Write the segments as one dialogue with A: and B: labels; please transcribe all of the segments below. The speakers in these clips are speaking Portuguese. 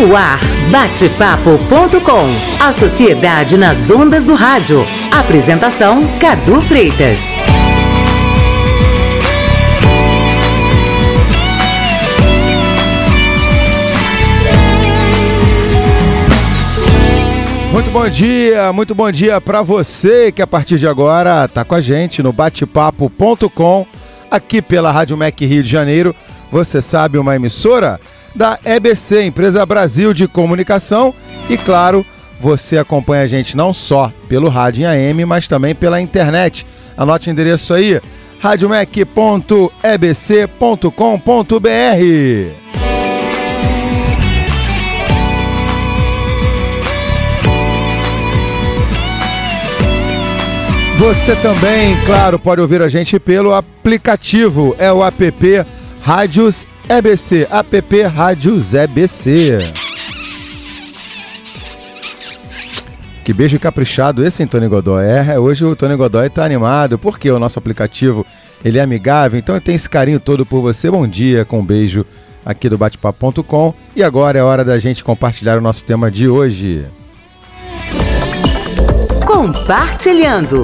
A: No ar, batepapo.com. A sociedade nas ondas do rádio. Apresentação, Cadu Freitas.
B: Muito bom dia para você que a partir de agora está com a gente no batepapo.com, aqui pela Rádio MEC Rio de Janeiro. Você sabe, uma emissora da EBC, Empresa Brasil de Comunicação, e claro, você acompanha a gente não só pelo rádio em AM, mas também pela internet. Anote o endereço aí, radiomec.ebc.com.br. Você também, claro, pode ouvir a gente pelo aplicativo, é o app Rádios EBC, app Rádios EBC. Que beijo caprichado esse, hein, Tony Godoy? Hoje o Tony Godoy tá animado, porque o nosso aplicativo, ele é amigável, então tem esse carinho todo por você. Bom dia, com um beijo aqui do batepapo.com. E agora é hora da gente compartilhar o nosso tema de hoje.
A: Compartilhando.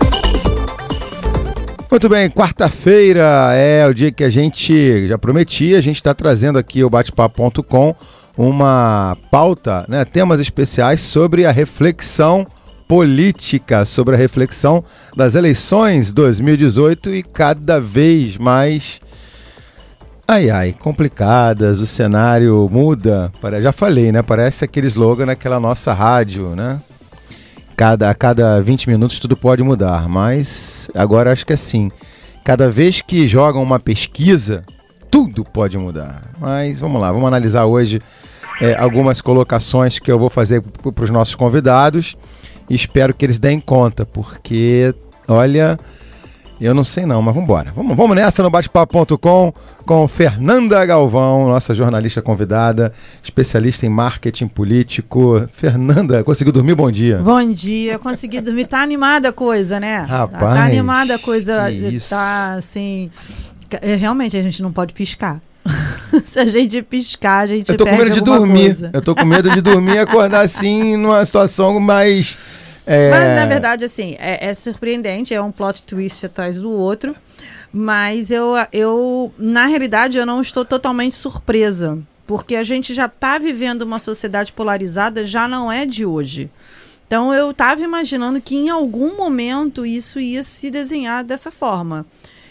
B: Muito bem, quarta-feira é o dia que a gente já prometia, a gente está trazendo aqui o batepapo.com uma pauta, né, temas especiais sobre a reflexão política, sobre a reflexão das eleições 2018 e cada vez mais, complicadas, o cenário muda, já falei, né, parece aquele slogan naquela nossa rádio, né? A cada 20 minutos tudo pode mudar, mas agora acho que é assim, cada vez que jogam uma pesquisa, tudo pode mudar. Mas vamos lá, vamos analisar hoje algumas colocações que eu vou fazer para os nossos convidados e espero que eles deem conta, porque, olha, eu não sei não, mas vamos embora. Vamos nessa no batepapo.com com Fernanda Galvão, nossa jornalista convidada, especialista em marketing político. Fernanda, conseguiu dormir? Bom dia.
C: Bom dia, consegui dormir. Tá animada a coisa, né?
B: Rapaz,
C: tá animada a coisa,
B: isso.
C: Tá assim... Realmente a gente não pode piscar. Se a gente piscar, a gente perde alguma coisa.
B: Eu tô com medo de dormir. Eu tô com medo de dormir e acordar assim, numa situação mais...
C: Mas, na verdade, assim, é surpreendente, é um plot twist atrás do outro, mas eu, na realidade, eu não estou totalmente surpresa, porque a gente já está vivendo uma sociedade polarizada, já não é de hoje. Então, eu estava imaginando que em algum momento isso ia se desenhar dessa forma.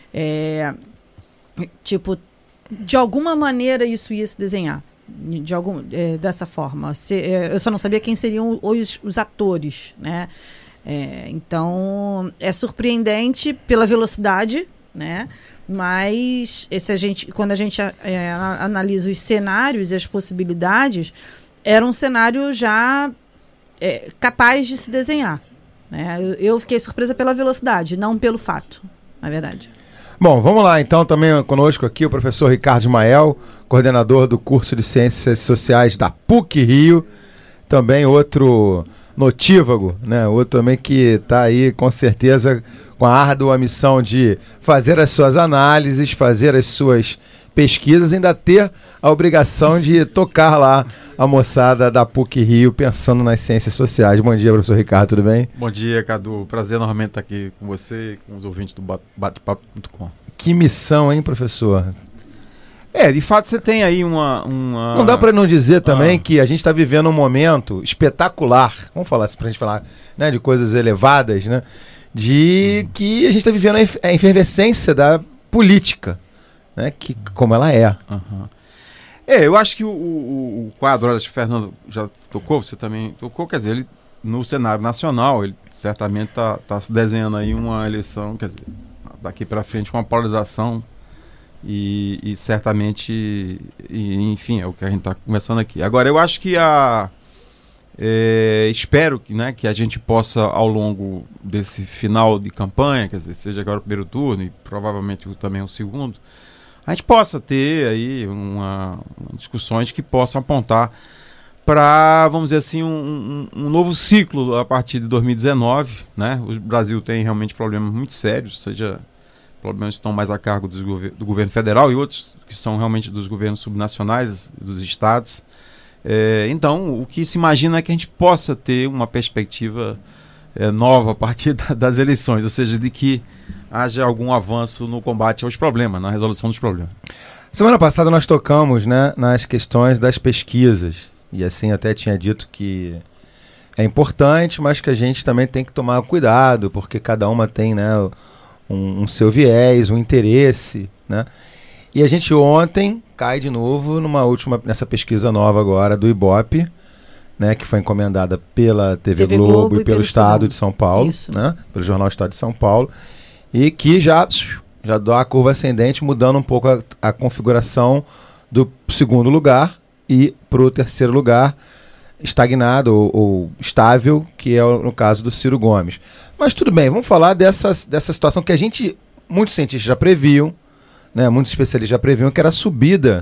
C: De alguma maneira isso ia se desenhar. Dessa forma. Eu só não sabia quem seriam os atores, né? Então é surpreendente pela velocidade, né? Mas quando a gente analisa os cenários e as possibilidades, era um cenário já capaz de se desenhar, né? Eu fiquei surpresa pela velocidade, não pelo fato, na verdade.
B: Bom, vamos lá então, também conosco aqui o professor Ricardo Mael, coordenador do curso de Ciências Sociais da PUC Rio, também outro notívago, né? Outro também que está aí com certeza com a árdua missão de fazer as suas análises, fazer as suas pesquisas, ainda ter a obrigação de tocar lá a moçada da PUC Rio pensando nas ciências sociais. Bom dia, professor Ricardo, tudo bem?
D: Bom dia, Cadu. Prazer novamente estar aqui com você e com os ouvintes do batepapo.com.
B: Que missão, hein, professor?
D: De fato você tem aí uma...
B: Não dá para não dizer também que a gente está vivendo um momento espetacular, vamos falar assim, pra gente falar, né, de coisas elevadas, né, de que a gente está vivendo a efervescência da política, né, que, como ela é.
D: Eu acho que o quadro, acho que o Fernando já tocou, você também tocou, quer dizer, ele no cenário nacional, ele certamente tá se desenhando aí uma eleição, quer dizer, daqui para frente uma polarização e certamente, enfim, é o que a gente está conversando aqui. Agora, eu acho que espero que a gente possa, ao longo desse final de campanha, quer dizer, seja agora o primeiro turno e provavelmente também o segundo, a gente possa ter aí discussões que possam apontar para, vamos dizer assim, um novo ciclo a partir de 2019, né? O Brasil tem realmente problemas muito sérios, seja problemas que estão mais a cargo do governo federal e outros que são realmente dos governos subnacionais, dos estados. Então, o que se imagina é que a gente possa ter uma perspectiva nova a partir das eleições, ou seja, de que haja algum avanço no combate aos problemas, na resolução dos problemas.
B: Semana passada nós tocamos, né, nas questões das pesquisas, e assim até tinha dito que é importante, mas que a gente também tem que tomar cuidado, porque cada uma tem, né, um seu viés, um interesse, né? E a gente ontem cai de novo nessa pesquisa nova agora do Ibope, né, que foi encomendada pela TV Globo e pelo Estado de São Paulo, né, pelo Jornal Estado de São Paulo, e que já dá a curva ascendente, mudando um pouco a configuração do segundo lugar e para o terceiro lugar estagnado ou estável, que é no caso do Ciro Gomes. Mas tudo bem, vamos falar dessa situação que muitos cientistas já previam, né, muitos especialistas já previam, que era a subida,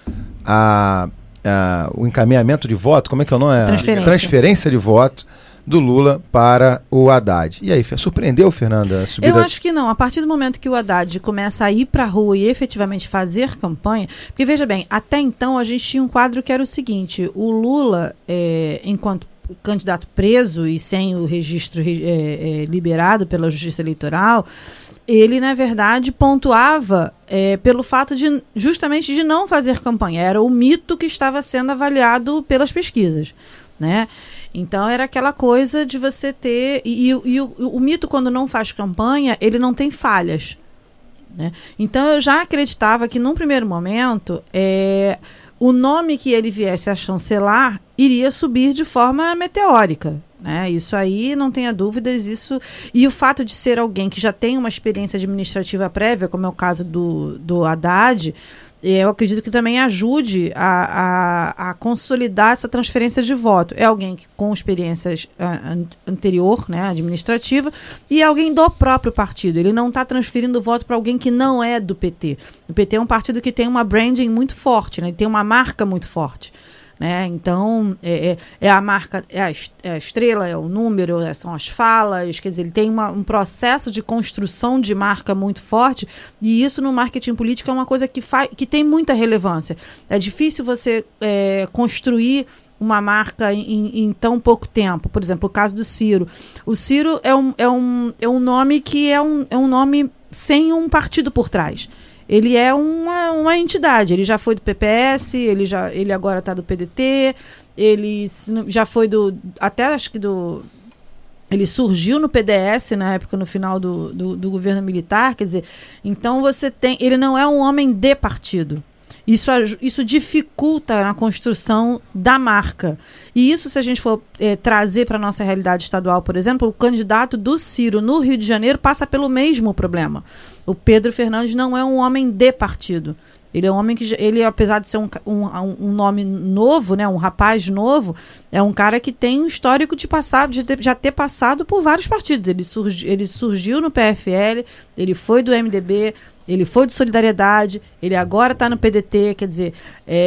B: o encaminhamento de voto, como é que é o nome? Transferência de voto do Lula para o Haddad. E aí, surpreendeu, Fernanda? A subida?
C: Eu acho que não. A partir do momento que o Haddad começa a ir para a rua e efetivamente fazer campanha, porque veja bem, até então a gente tinha um quadro que era o seguinte: o Lula, enquanto candidato preso e sem o registro liberado pela Justiça Eleitoral, ele, na verdade, pontuava pelo fato justamente de não fazer campanha. Era o mito que estava sendo avaliado pelas pesquisas, né? Então, era aquela coisa de você ter... E o mito, quando não faz campanha, ele não tem falhas, né? Então, eu já acreditava que, num primeiro momento, o nome que ele viesse a chancelar iria subir de forma meteórica, né? Isso aí, não tenha dúvidas, isso... E o fato de ser alguém que já tem uma experiência administrativa prévia, como é o caso do Haddad, eu acredito que também ajude a consolidar essa transferência de voto. É alguém com experiências anterior, né, administrativa, e alguém do próprio partido. Ele não está transferindo voto para alguém que não é do PT. O PT é um partido que tem uma branding muito forte, né, tem uma marca muito forte, né? Então, a marca, é a estrela, é o número, são as falas, quer dizer, ele tem um processo de construção de marca muito forte, e isso no marketing político é uma coisa que tem muita relevância. É difícil você construir uma marca em tão pouco tempo. Por exemplo, o caso do Ciro. O Ciro é um nome que é um nome sem um partido por trás. Ele é uma entidade, ele já foi do PPS, ele agora está do PDT, ele já foi ele surgiu no PDS na época, no final do governo militar, quer dizer, então ele não é um homem de partido. Isso dificulta na construção da marca. E isso, se a gente for trazer para a nossa realidade estadual, por exemplo, o candidato do Ciro no Rio de Janeiro passa pelo mesmo problema. O Pedro Fernandes não é um homem de partido. Ele é um homem que, apesar de ser um nome novo, né, um rapaz novo, é um cara que tem um histórico de já ter passado por vários partidos. Ele surgiu no PFL, ele foi do MDB, ele foi de Solidariedade, ele agora está no PDT, quer dizer,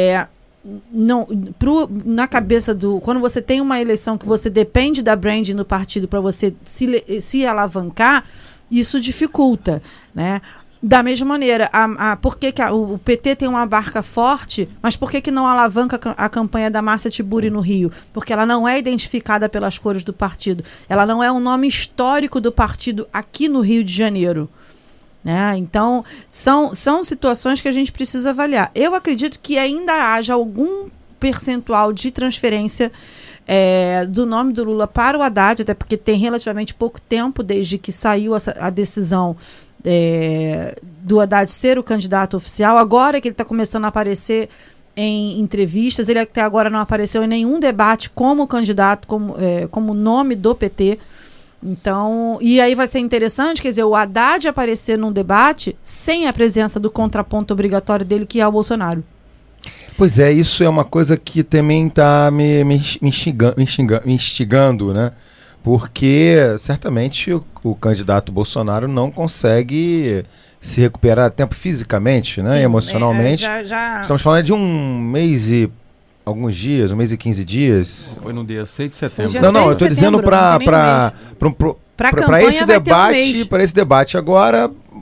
C: na cabeça quando você tem uma eleição que você depende da branding no partido para você se alavancar, isso dificulta, né? Da mesma maneira, por que o PT tem uma marca forte, mas por que não alavanca a campanha da Márcia Tiburi no Rio? Porque ela não é identificada pelas cores do partido. Ela não é um nome histórico do partido aqui no Rio de Janeiro, né? Então, são situações que a gente precisa avaliar. Eu acredito que ainda haja algum percentual de transferência do nome do Lula para o Haddad, até porque tem relativamente pouco tempo desde que saiu a decisão do Haddad ser o candidato oficial. Agora que ele está começando a aparecer em entrevistas, ele até agora não apareceu em nenhum debate como candidato, como nome do PT. Então, e aí vai ser interessante, quer dizer, o Haddad aparecer num debate sem a presença do contraponto obrigatório dele, que é o Bolsonaro.
B: Pois é, isso é uma coisa que também está me instigando, né? Porque certamente o candidato Bolsonaro não consegue se recuperar a tempo fisicamente, né? Sim, emocionalmente. Estamos falando de um mês e alguns dias, 1 mês e 15 dias.
D: Foi no dia 6 de setembro.
B: Não, eu estou dizendo para esse debate, para esse debate agora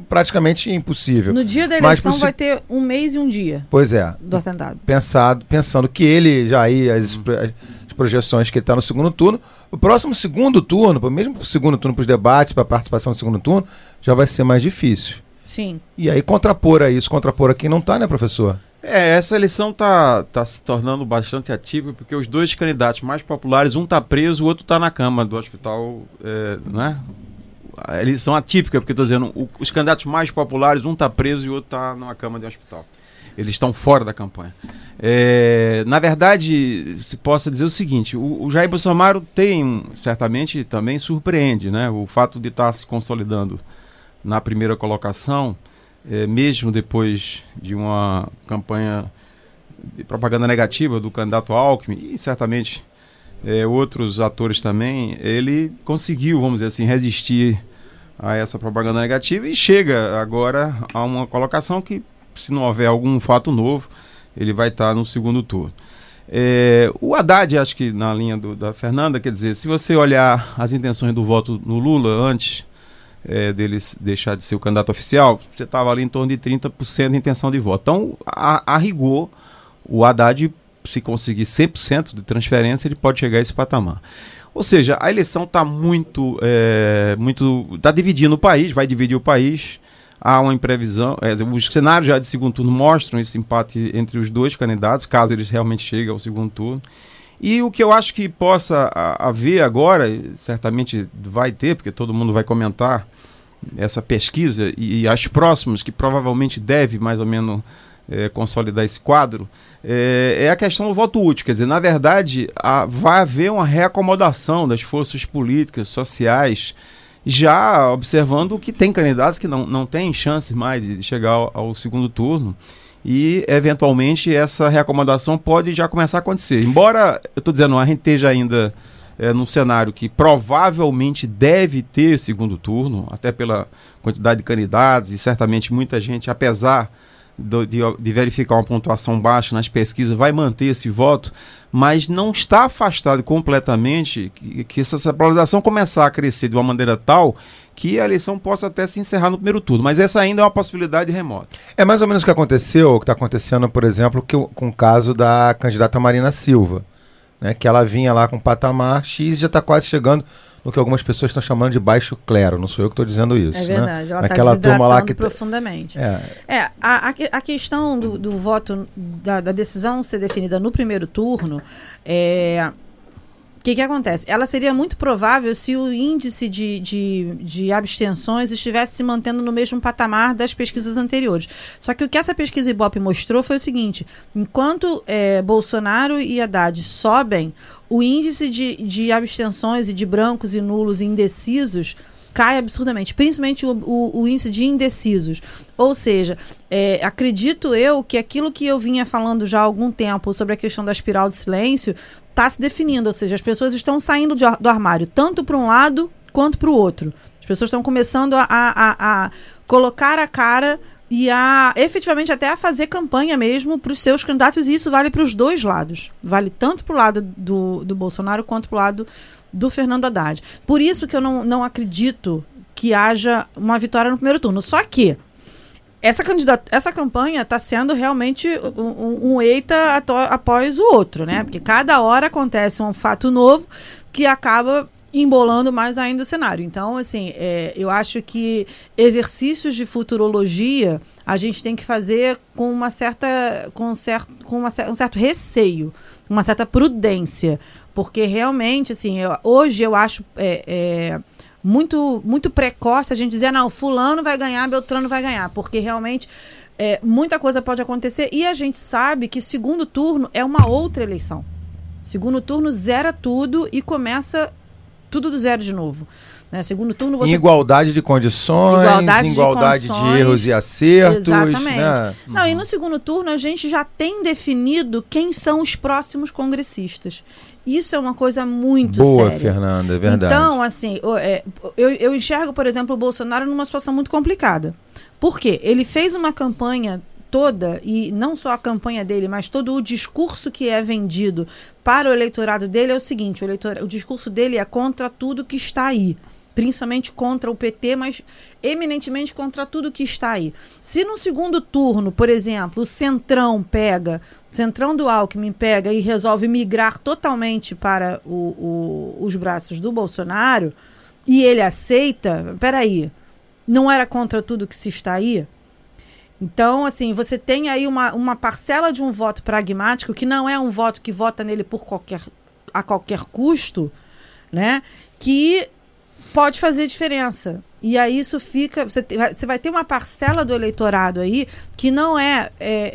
B: praticamente impossível.
C: No dia da
B: Mas
C: eleição vai ter 1 mês e 1 dia
B: Pois é.
C: do atentado.
B: Pensando que ele já aí, as projeções que ele está no segundo turno, o próximo segundo turno, mesmo pro segundo turno, para os debates, para a participação no segundo turno, já vai ser mais difícil.
C: Sim.
B: E aí contrapor a quem não está, né, professor?
D: Essa eleição tá se tornando bastante atípica, porque os dois candidatos mais populares, um tá preso, o outro tá na cama do hospital, né? A eleição atípica, porque eu tô dizendo, os candidatos mais populares, um tá preso e o outro tá numa cama de hospital. Eles estão fora da campanha. Na verdade, se possa dizer o seguinte, o Jair Bolsonaro certamente também surpreende, né? O fato de estar se consolidando na primeira colocação, mesmo depois de uma campanha de propaganda negativa do candidato Alckmin, e certamente outros atores também, ele conseguiu, vamos dizer assim, resistir a essa propaganda negativa e chega agora a uma colocação que, se não houver algum fato novo, ele vai estar no segundo turno. O Haddad, acho que na linha da Fernanda, quer dizer, se você olhar as intenções do voto no Lula antes dele deixar de ser o candidato oficial, você estava ali em torno de 30% de intenção de voto. Então, a rigor, o Haddad, se conseguir 100% de transferência, ele pode chegar a esse patamar. Ou seja, a eleição está está dividindo o país, vai dividir o país. Há uma imprevisão, os cenários já de segundo turno mostram esse empate entre os dois candidatos, caso eles realmente cheguem ao segundo turno. E o que eu acho que possa haver agora, certamente vai ter, porque todo mundo vai comentar essa pesquisa, e as próximas, que provavelmente deve mais ou menos consolidar esse quadro, é a questão do voto útil. Quer dizer, na verdade, vai haver uma reacomodação das forças políticas, sociais, já observando que tem candidatos que não têm chance mais de chegar ao segundo turno, e eventualmente essa reacomodação pode já começar a acontecer. Embora, eu estou dizendo, a gente esteja ainda num cenário que provavelmente deve ter segundo turno, até pela quantidade de candidatos, e certamente muita gente, apesar de verificar uma pontuação baixa nas pesquisas, vai manter esse voto, mas não está afastado completamente que essa polarização começar a crescer de uma maneira tal que a eleição possa até se encerrar no primeiro turno, mas essa ainda é uma possibilidade remota.
B: É mais ou menos o que aconteceu, o que está acontecendo, por exemplo, com o caso da candidata Marina Silva, né, que ela vinha lá com patamar X e já está quase chegando no que algumas pessoas estão chamando de baixo clero. Não sou eu que estou dizendo isso.
C: É verdade,
B: né?
C: ela está desidratando profundamente. A questão do voto, da decisão ser definida no primeiro turno, o que acontece? Ela seria muito provável se o índice de abstenções estivesse se mantendo no mesmo patamar das pesquisas anteriores. Só que o que essa pesquisa Ibope mostrou foi o seguinte: enquanto Bolsonaro e Haddad sobem, o índice de abstenções e de brancos e nulos e indecisos cai absurdamente, principalmente o índice de indecisos. Ou seja, acredito eu que aquilo que eu vinha falando já há algum tempo sobre a questão da espiral do silêncio está se definindo, ou seja, as pessoas estão saindo do armário, tanto para um lado quanto para o outro. As pessoas estão começando a colocar a cara e efetivamente até a fazer campanha mesmo para os seus candidatos, e isso vale para os dois lados. Vale tanto para o lado do Bolsonaro quanto para o lado do Fernando Haddad. Por isso que eu não acredito que haja uma vitória no primeiro turno. Só que essa campanha está sendo realmente um eita após o outro, né? Porque cada hora acontece um fato novo que acaba embolando mais ainda o cenário. Então, assim, eu acho que exercícios de futurologia a gente tem que fazer com um certo receio, uma certa prudência, porque realmente, assim, hoje eu acho muito, muito precoce a gente dizer, não, fulano vai ganhar, Beltrano vai ganhar, porque realmente muita coisa pode acontecer, e a gente sabe que segundo turno é uma outra eleição. Segundo turno zera tudo e começa tudo do zero de novo. Né? Segundo turno você...
B: Igualdade de condições, igualdade de erros e acertos.
C: Exatamente.
B: Né?
C: Não, e no segundo turno a gente já tem definido quem são os próximos congressistas. Isso é uma coisa muito
B: boa,
C: séria.
B: Fernanda, é verdade.
C: Então, assim, eu enxergo, por exemplo, o Bolsonaro numa situação muito complicada. Por quê? Ele fez uma campanha toda, e não só a campanha dele, mas todo o discurso que é vendido para o eleitorado dele é o seguinte: o discurso dele é contra tudo que está aí. principalmente contra o PT, mas eminentemente contra tudo que está aí. Se no segundo turno, por exemplo, o Centrão do Alckmin pega e resolve migrar totalmente para os braços do Bolsonaro, e ele aceita, peraí, não era contra tudo que se está aí? Então, assim, você tem aí uma parcela de um voto pragmático, que não é um voto que vota nele a qualquer custo, né? Que pode fazer diferença. E aí isso fica... Você vai ter uma parcela do eleitorado aí que não é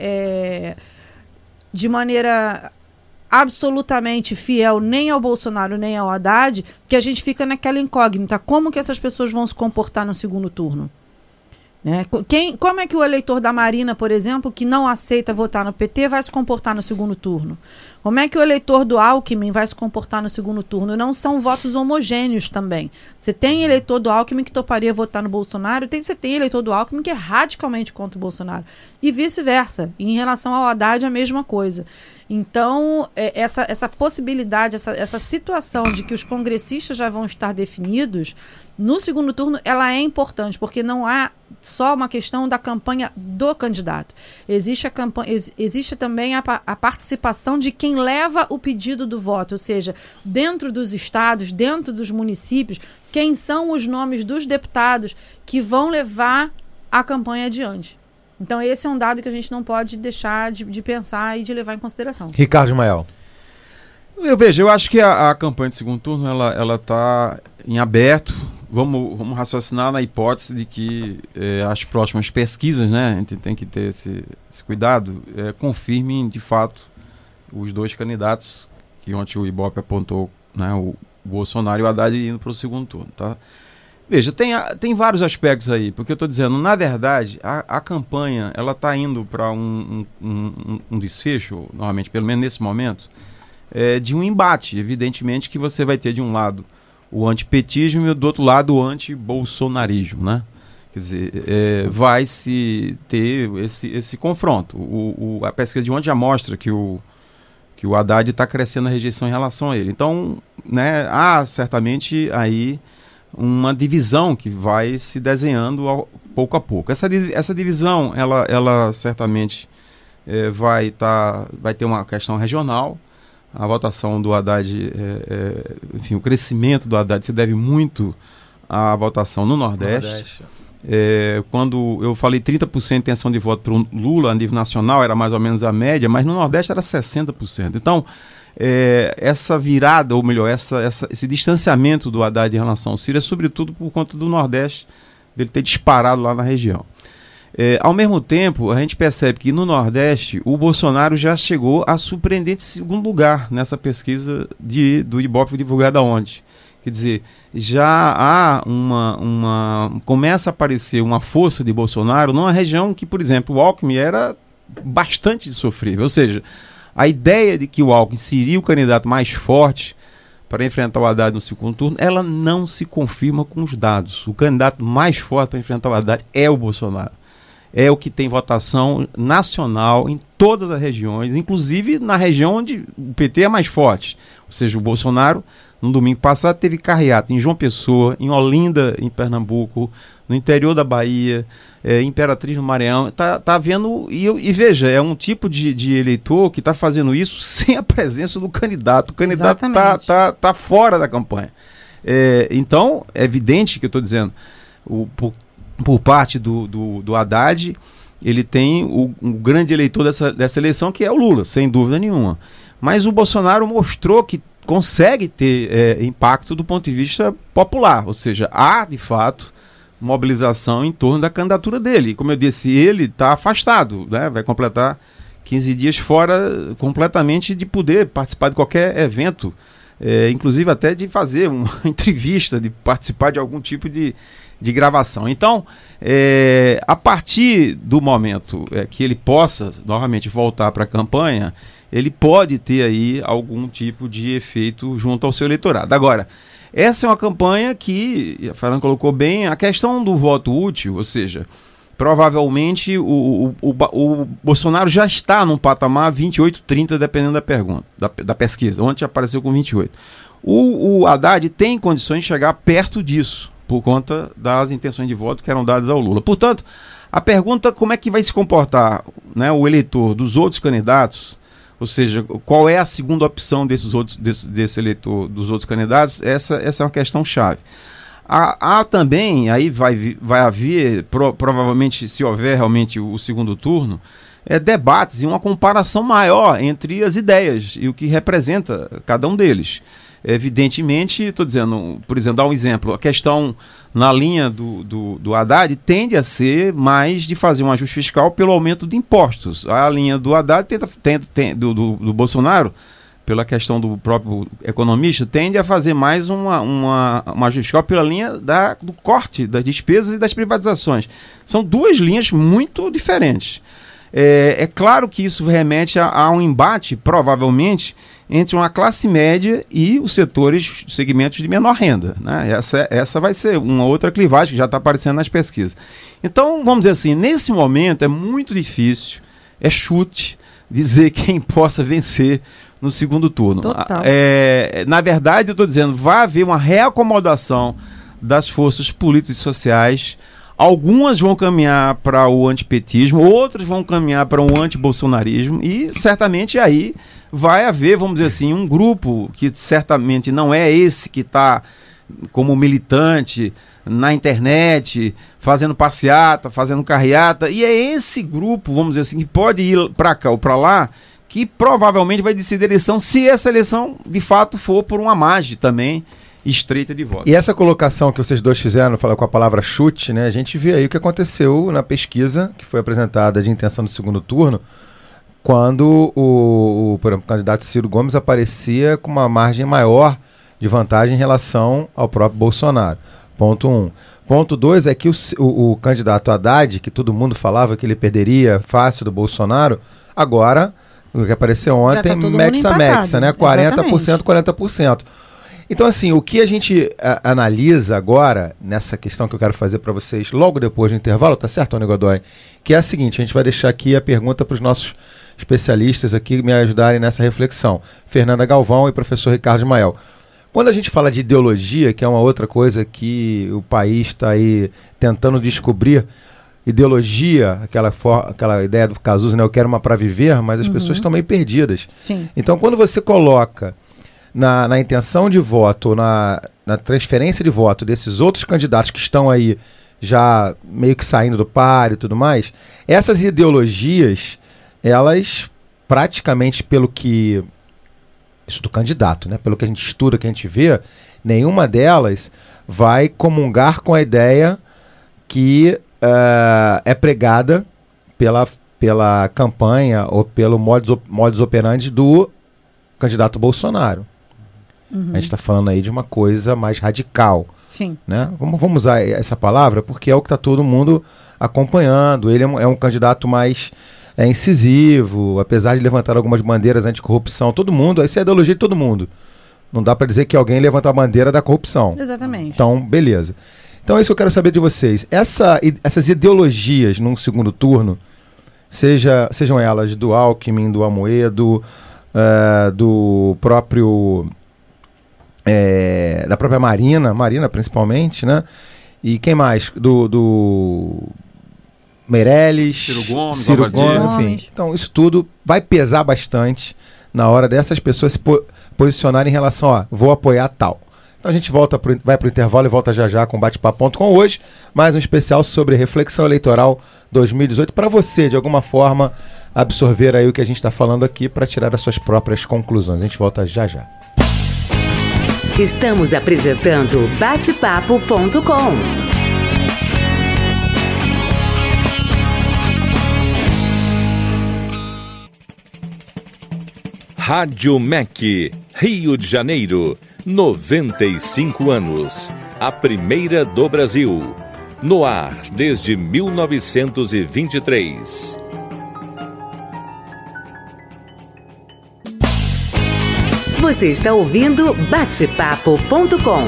C: de maneira absolutamente fiel nem ao Bolsonaro nem ao Haddad, que a gente fica naquela incógnita. Como que essas pessoas vão se comportar no segundo turno? Né? Como é que o eleitor da Marina, por exemplo, que não aceita votar no PT, vai se comportar no segundo turno? Como é que o eleitor do Alckmin vai se comportar no segundo turno? Não são votos homogêneos também. Você tem eleitor do Alckmin que toparia votar no Bolsonaro, você tem eleitor do Alckmin que é radicalmente contra o Bolsonaro. E vice-versa. E em relação ao Haddad, a mesma coisa. Então, essa possibilidade, essa situação de que os congressistas já vão estar definidos, no segundo turno, ela é importante, porque não há só uma questão da campanha do candidato. Existe também a participação de quem leva o pedido do voto, ou seja, dentro dos estados, dentro dos municípios, quem são os nomes dos deputados que vão levar a campanha adiante. Então, esse é um dado que a gente não pode deixar de pensar e de levar em consideração.
B: Ricardo Mael.
D: Eu acho que a campanha de segundo turno ela está em aberto. Vamos raciocinar na hipótese de que as próximas pesquisas, né, a gente tem que ter esse cuidado, confirmem de fato os dois candidatos que ontem o Ibope apontou, né, o Bolsonaro e o Haddad indo para o segundo turno, tá? Veja, tem vários aspectos aí, porque eu estou dizendo, na verdade, a campanha ela está indo para um desfecho, normalmente, pelo menos nesse momento, de um embate. Evidentemente que você vai ter de um lado o antipetismo e do outro lado o antibolsonarismo, né? Quer dizer, vai se ter esse confronto. A pesquisa de ontem já mostra que o Haddad está crescendo a rejeição em relação a ele. Então, né, há certamente aí uma divisão que vai se desenhando pouco a pouco. Essa divisão, ela certamente vai ter uma questão regional. A votação do Haddad, enfim, o crescimento do Haddad se deve muito à votação no Nordeste. Quando eu falei 30% de intenção de voto para o Lula a nível nacional, era mais ou menos a média, mas no Nordeste era 60%. Então, essa virada, ou melhor, esse distanciamento do Haddad em relação ao Ciro é sobretudo por conta do Nordeste, dele ter disparado lá na região. Ao mesmo tempo, a gente percebe que no Nordeste o Bolsonaro já chegou a surpreendente segundo lugar nessa pesquisa do Ibope divulgada ontem. Quer dizer, já há começa a aparecer uma força de Bolsonaro numa região que, por exemplo, o Alckmin era bastante sofrível. Ou seja, a ideia de que o Alckmin seria o candidato mais forte para enfrentar o Haddad no segundo turno, ela não se confirma com os dados. O candidato mais forte para enfrentar o Haddad é o Bolsonaro. É o que tem votação nacional em todas as regiões, inclusive na região onde o PT é mais forte. Ou seja, o Bolsonaro, no domingo passado, teve carreata em João Pessoa, em Olinda, em Pernambuco, no interior da Bahia, Imperatriz no Maranhão. Tá havendo, e veja, é um tipo de eleitor que está fazendo isso sem a presença do candidato. O candidato tá fora da campanha. Então, é evidente que eu estou dizendo, por parte do Haddad, ele tem o grande eleitor dessa eleição, que é o Lula, sem dúvida nenhuma. Mas o Bolsonaro mostrou que consegue ter impacto do ponto de vista popular, ou seja, há, de fato, mobilização em torno da candidatura dele. Como eu disse, ele está afastado, né? Vai completar 15 dias fora completamente de poder participar de qualquer evento, inclusive até de fazer uma entrevista, de participar de algum tipo de gravação. Então, a partir do momento que ele possa novamente voltar para a campanha, ele pode ter aí algum tipo de efeito junto ao seu eleitorado. Agora, essa é uma campanha que, a Fernanda colocou bem, a questão do voto útil, ou seja, provavelmente o Bolsonaro já está num patamar 28, 30, dependendo da pergunta, da pesquisa. Ontem apareceu com 28. O Haddad tem condições de chegar perto disso, por conta das intenções de voto que eram dadas ao Lula. Portanto, a pergunta como é que vai se comportar, né, o eleitor dos outros candidatos, ou seja, qual é a segunda opção desse eleitor dos outros candidatos, essa é uma questão chave. Há também, aí vai haver, provavelmente, se houver realmente o segundo turno, debates e uma comparação maior entre as ideias e o que representa cada um deles. Evidentemente, estou dizendo, por exemplo, dar um exemplo, a questão na linha do Haddad tende a ser mais de fazer um ajuste fiscal pelo aumento de impostos. A linha do Haddad do Bolsonaro, pela questão do próprio economista, tende a fazer mais uma ajuste fiscal pela linha do corte das despesas e das privatizações. São duas linhas muito diferentes. É claro que isso remete a um embate, provavelmente, entre uma classe média e os segmentos de menor renda, né? Essa vai ser uma outra clivagem que já está aparecendo nas pesquisas. Então, vamos dizer assim, nesse momento é muito difícil, é chute, dizer quem possa vencer no segundo turno.
C: Total.
D: Na verdade, eu estou dizendo, vai haver uma reacomodação das forças políticas e sociais. Algumas vão caminhar para o antipetismo, outras vão caminhar para um antibolsonarismo e certamente aí vai haver, vamos dizer assim, um grupo que certamente não é esse que está como militante na internet, fazendo passeata, fazendo carreata, e é esse grupo, vamos dizer assim, que pode ir para cá ou para lá, que provavelmente vai decidir a eleição, se essa eleição de fato for por uma margem também estreita de votos.
B: E essa colocação que vocês dois fizeram, falar com a palavra chute, né? A gente vê aí o que aconteceu na pesquisa que foi apresentada de intenção do segundo turno, quando por exemplo, o candidato Ciro Gomes aparecia com uma margem maior de vantagem em relação ao próprio Bolsonaro. Ponto 1. Ponto 2 é que o candidato Haddad, que todo mundo falava que ele perderia fácil do Bolsonaro, agora, o que apareceu ontem, mexa, né? 40%, 40%. Então, assim, o que a gente analisa agora, nessa questão que eu quero fazer para vocês logo depois do intervalo, tá certo, Tony Godoy? Que é a seguinte, a gente vai deixar aqui a pergunta para os nossos especialistas aqui me ajudarem nessa reflexão. Fernanda Galvão e professor Ricardo Ismael. Quando a gente fala de ideologia, que é uma outra coisa que o país está aí tentando descobrir, ideologia, aquela ideia do Cazuza, né? Eu quero uma para viver, mas as pessoas estão meio perdidas.
C: Sim.
B: Então, quando você coloca na intenção de voto, na transferência de voto desses outros candidatos que estão aí já meio que saindo do páreo e tudo mais, essas ideologias, elas praticamente pelo que... Isso do candidato, né? Pelo que a gente estuda, que a gente vê, nenhuma delas vai comungar com a ideia que é pregada pela campanha ou pelo modus operandi do candidato Bolsonaro. A gente está falando aí de uma coisa mais radical.
C: Sim. Né?
B: Vamos usar essa palavra porque é o que está todo mundo acompanhando. Ele é um candidato mais incisivo, apesar de levantar algumas bandeiras anticorrupção. Todo mundo, essa é a ideologia de todo mundo. Não dá para dizer que alguém levanta a bandeira da corrupção.
C: Exatamente.
B: Então, beleza. Então é isso que eu quero saber de vocês. Essas ideologias num segundo turno, sejam elas do Alckmin, do Amoedo, do próprio... da própria Marina principalmente, né? E quem mais? Do Meirelles,
D: Ciro Gomes,
B: enfim. Então isso tudo vai pesar bastante na hora dessas pessoas se posicionarem em relação vou apoiar tal. Então a gente vai para o intervalo e volta já com bate-papo.com hoje, mais um especial sobre reflexão eleitoral 2018 para você, de alguma forma, absorver aí o que a gente está falando aqui para tirar as suas próprias conclusões. A gente volta já.
A: Estamos apresentando bate-papo.com.
E: Rádio MEC, Rio de Janeiro, 95 anos. A primeira do Brasil. No ar desde 1923.
A: Você está ouvindo bate-papo.com.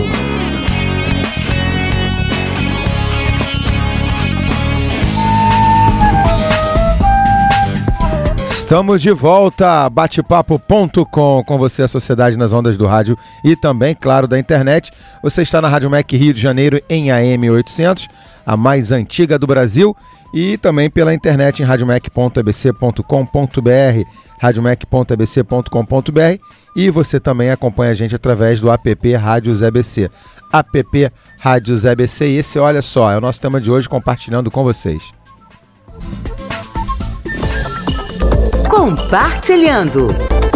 B: Estamos de volta, batepapo.com, com você, a sociedade nas ondas do rádio e também, claro, da internet. Você está na Rádio MEC Rio de Janeiro em AM 800, a mais antiga do Brasil, e também pela internet em radiomec.abc.com.br, radiomec.abc.com.br, e você também acompanha a gente através do app Rádios EBC. App Rádios EBC, e esse, olha só, é o nosso tema de hoje, compartilhando com vocês.
A: Compartilhando.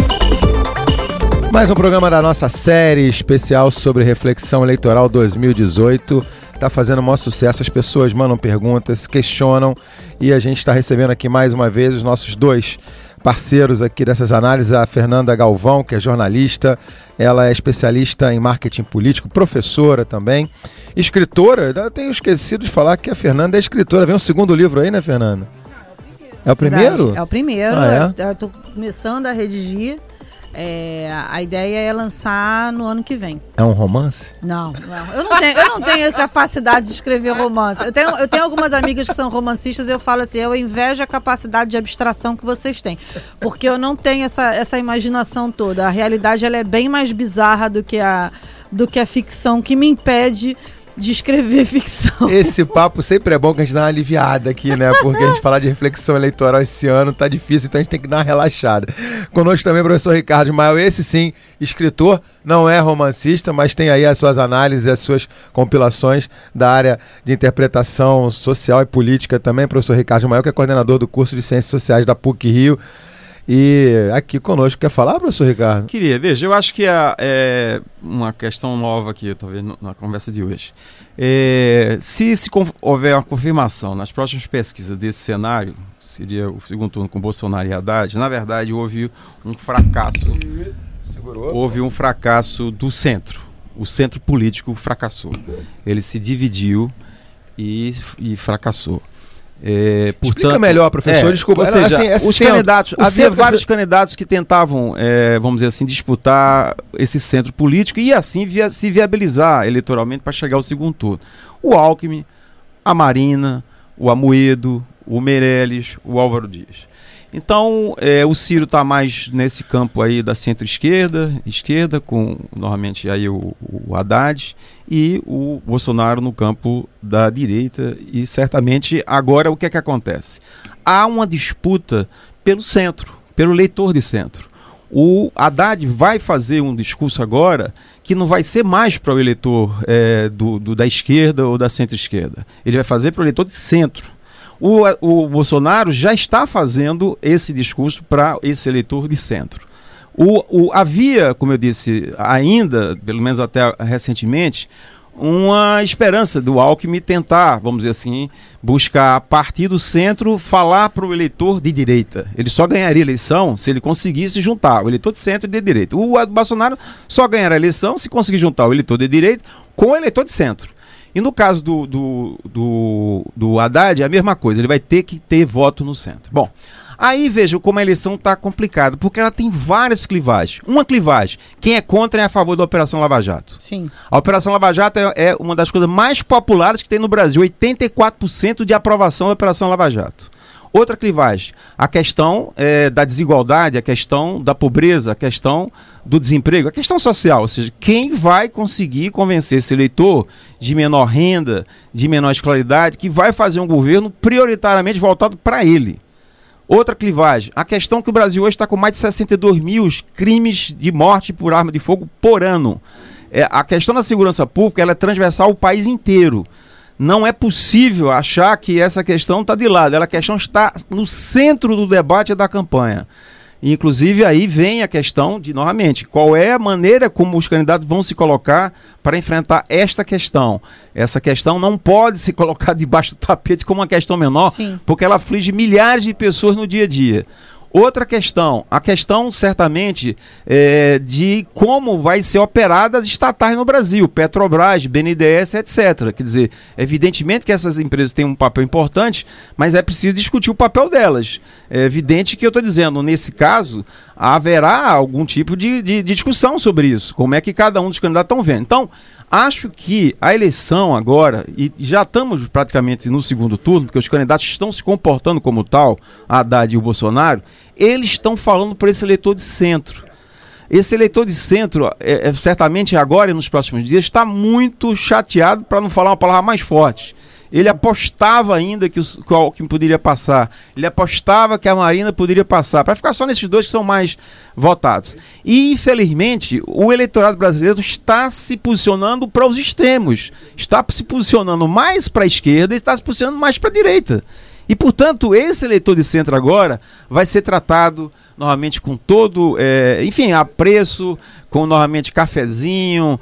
B: Mais um programa da nossa série especial sobre reflexão eleitoral 2018. Está fazendo o maior sucesso, as pessoas mandam perguntas, questionam, e a gente está recebendo aqui mais uma vez os nossos dois parceiros aqui dessas análises, a Fernanda Galvão, que é jornalista, ela é especialista em marketing político, professora também, escritora. Eu tenho esquecido de falar que a Fernanda é escritora. Vem um segundo livro aí, né, Fernanda? É o primeiro?
C: É o primeiro.
B: Ah, é?
C: Eu estou começando a redigir. A ideia é lançar no ano que vem.
B: É um romance?
C: Não. Eu não tenho capacidade de escrever romance. Eu tenho algumas amigas que são romancistas e eu falo assim, eu invejo a capacidade de abstração que vocês têm. Porque eu não tenho essa imaginação toda. A realidade ela é bem mais bizarra do que a ficção, que me impede de escrever ficção.
B: Esse papo sempre é bom, que a gente dá uma aliviada aqui, né? Porque a gente falar de reflexão eleitoral esse ano tá difícil, então a gente tem que dar uma relaxada. Conosco também o professor Ricardo Mael, esse sim, escritor, não é romancista, mas tem aí as suas análises, as suas compilações da área de interpretação social e política também. Professor Ricardo Mael, que é coordenador do curso de Ciências Sociais da PUC Rio. E aqui conosco, quer falar, professor Ricardo?
D: Queria, veja, eu acho que é uma questão nova aqui, talvez, na conversa de hoje. Se houver uma confirmação nas próximas pesquisas desse cenário, seria o segundo turno com Bolsonaro e Haddad, na verdade houve um fracasso. Houve um fracasso do centro. O centro político fracassou. Ele se dividiu e fracassou. Portanto,
B: explica melhor, professor, desculpa.
D: Ou seja, havia vários candidatos que tentavam, vamos dizer assim, disputar esse centro político e assim se viabilizar eleitoralmente para chegar ao segundo turno. O Alckmin, a Marina, o Amoedo, o Meirelles, o Álvaro Dias. Então, o Ciro está mais nesse campo aí da centro-esquerda, com novamente aí o Haddad, e o Bolsonaro no campo da direita, e certamente agora o que é que acontece? Há uma disputa pelo centro, pelo eleitor de centro. O Haddad vai fazer um discurso agora que não vai ser mais para o eleitor da esquerda ou da centro-esquerda. Ele vai fazer para o eleitor de centro. O Bolsonaro já está fazendo esse discurso para esse eleitor de centro. Havia, como eu disse, ainda, pelo menos até recentemente, uma esperança do Alckmin tentar, vamos dizer assim, buscar a partir do centro falar para o eleitor de direita. Ele só ganharia a eleição se ele conseguisse juntar o eleitor de centro e de direita. O Bolsonaro só ganhará a eleição se conseguir juntar o eleitor de direita com o eleitor de centro. E no caso do Haddad é a mesma coisa, ele vai ter que ter voto no centro. Bom, aí veja como a eleição está complicada, porque ela tem várias clivagens. Uma clivagem, quem é contra é a favor da Operação Lava Jato.
C: Sim.
D: A Operação Lava Jato é uma das coisas mais populares que tem no Brasil, 84% de aprovação da Operação Lava Jato. Outra clivagem, a questão da desigualdade, a questão da pobreza, a questão do desemprego, a questão social, ou seja, quem vai conseguir convencer esse eleitor de menor renda, de menor escolaridade, que vai fazer um governo prioritariamente voltado para ele. Outra clivagem, a questão que o Brasil hoje está com mais de 62 mil crimes de morte por arma de fogo por ano. A questão da segurança pública ela é transversal ao país inteiro. Não é possível achar que essa questão está de lado. A questão está no centro do debate da campanha. Inclusive, aí vem a questão de, novamente, qual é a maneira como os candidatos vão se colocar para enfrentar esta questão. Essa questão não pode se colocar debaixo do tapete como uma questão menor, sim, porque ela aflige milhares de pessoas no dia a dia. Outra questão, a questão certamente de como vai ser operadas as estatais no Brasil, Petrobras, BNDES, etc. Quer dizer, evidentemente que essas empresas têm um papel importante, mas é preciso discutir o papel delas. É evidente que eu estou dizendo, nesse caso, haverá algum tipo de discussão sobre isso. Como é que cada um dos candidatos estão vendo. Então, acho que a eleição agora, e já estamos praticamente no segundo turno, porque os candidatos estão se comportando como tal, a Haddad e o Bolsonaro, eles estão falando para esse eleitor de centro. Esse eleitor de centro, certamente agora e nos próximos dias, está muito chateado, para não falar uma palavra mais forte. Ele apostava ainda que o Alckmin poderia passar. Ele apostava que a Marina poderia passar. Para ficar só nesses dois que são mais votados. E, infelizmente, o eleitorado brasileiro está se posicionando para os extremos. Está se posicionando mais para a esquerda e está se posicionando mais para a direita. E, portanto, esse eleitor de centro agora vai ser tratado novamente com todo, apreço, com novamente cafezinho,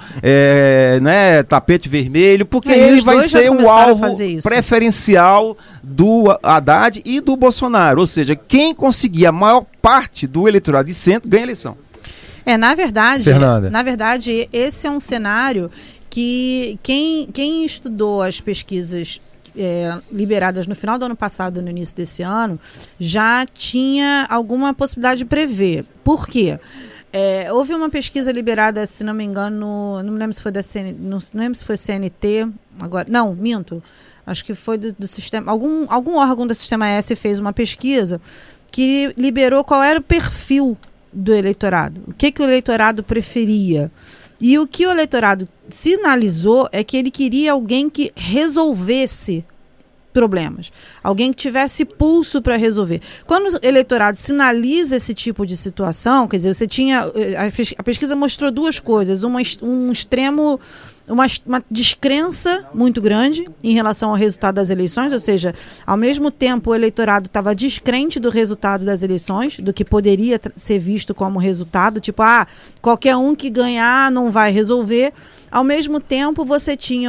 D: né, tapete vermelho, porque ele vai ser o alvo preferencial do Haddad e do Bolsonaro. Ou seja, quem conseguir a maior parte do eleitorado de centro ganha a eleição.
C: Na verdade,
B: Fernanda.
C: Esse é um cenário que quem estudou as pesquisas liberadas no final do ano passado, no início desse ano, já tinha alguma possibilidade de prever. Por quê? Houve uma pesquisa liberada, se não me engano, não me lembro se foi da não lembro se foi CNT, agora, não, minto, acho que foi do sistema, algum órgão do Sistema S fez uma pesquisa que liberou qual era o perfil do eleitorado, o que o eleitorado preferia. E o que o eleitorado sinalizou é que ele queria alguém que resolvesse problemas, alguém que tivesse pulso para resolver. Quando o eleitorado sinaliza esse tipo de situação, quer dizer, você tinha, a pesquisa mostrou duas coisas, um extremo, uma descrença muito grande em relação ao resultado das eleições, ou seja, ao mesmo tempo o eleitorado estava descrente do resultado das eleições, do que poderia ser visto como resultado, tipo, qualquer um que ganhar não vai resolver. Ao mesmo tempo você tinha